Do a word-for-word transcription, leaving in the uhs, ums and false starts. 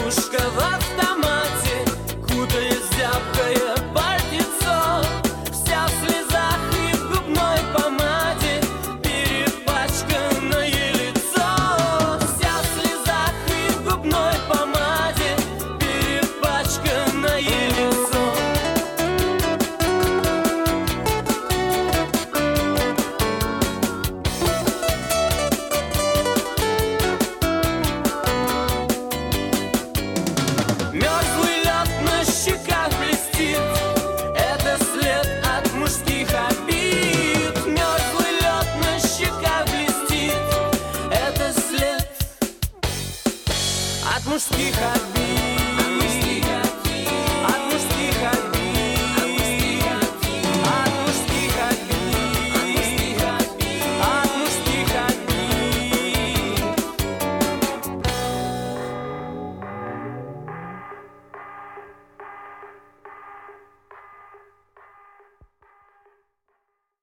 девушка в автомате, кутаясь в зябкое пальтецо, вся в слезах и в губной помаде, перепачканное лицо. Вся в слезах и в губной помаде, перепачканное лицо. Мерзлый лед на щеках блестит, это след от мужских обид. Мерзлый лед на щеках блестит, это след от мужских обид.